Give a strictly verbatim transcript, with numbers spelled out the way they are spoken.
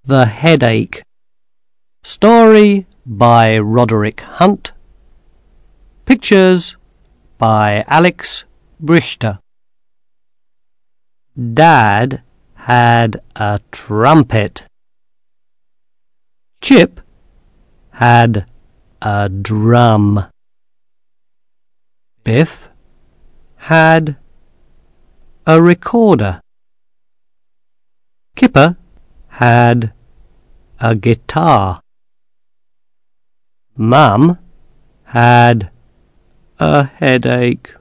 The Headache. Story by Roderick Hunt. Pictures by Alex Brichter. Dad had a trumpet. Chip had a drum. Biff had a recorder. Kipper had a guitar. Mum had a headache.